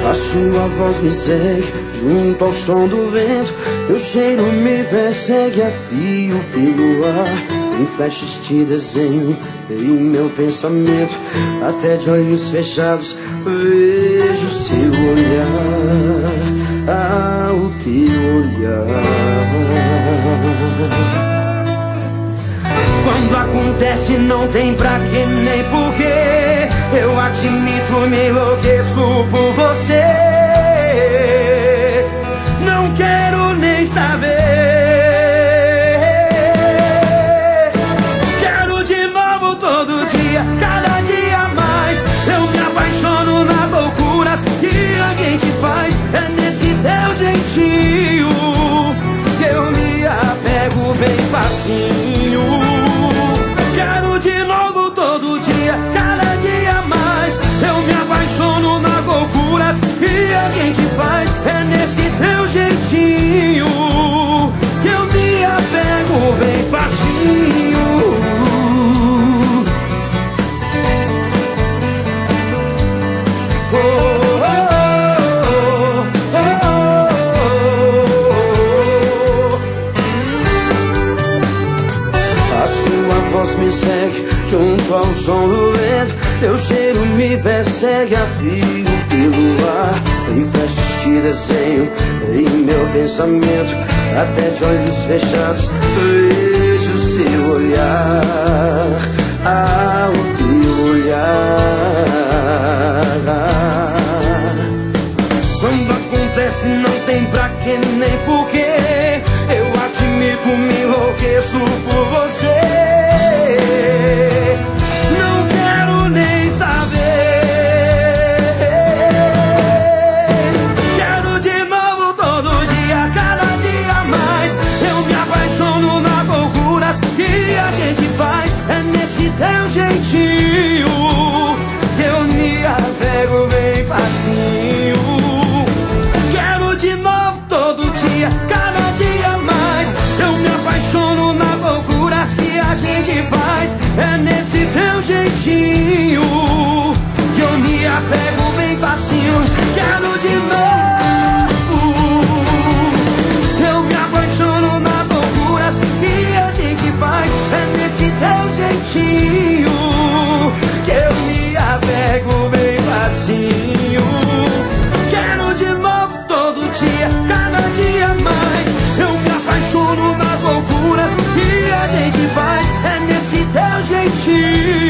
A sua voz me segue junto ao som do vento. Teu cheiro me persegue a fio pelo ar. Em flashes te desenho em meu pensamento. Até de olhos fechados vejo seu olhar. Ah, o teu olhar. Quando acontece não tem pra que nem porquê. Eu admito, me enlouqueço por você. Não quero nem saber. Quero de novo todo dia, cada dia mais. Eu me apaixono nas loucuras que a gente faz. É nesse teu jeitinho que eu me apego bem facinho. Quero de novo todo dia, cada dia mais. Eu me apaixono nas loucuras que a gente faz. É nesse teu jeitinho que eu me apego bem facinho. Me segue junto ao som do vento. Teu cheiro me persegue a fio pelo ar. Em flashes te desenho em meu pensamento. Até de olhos fechados vejo seu olhar. Ah, o teu olhar. Quando acontece não tem pra que nem porquê. Eu admito, me enlouqueço por você. Não quero nem saber. Quero de novo todo dia, cada dia mais. Eu me apaixono nas loucuras que a gente faz. É nesse teu jeitinho que eu me apego bem facinho. Quero de novo todo dia, cada dia mais. Eu me apaixono nas loucuras que a gente faz. É nesse teu jeitinho que eu me apego bem facinho. Quero de novo. Eu me apaixono nas loucuras que a gente faz. É nesse teu jeitinho que eu me apego bem facinho. Quero de novo todo dia, cada dia mais. Eu me apaixono nas loucuras que a gente faz. É nesse teu jeitinho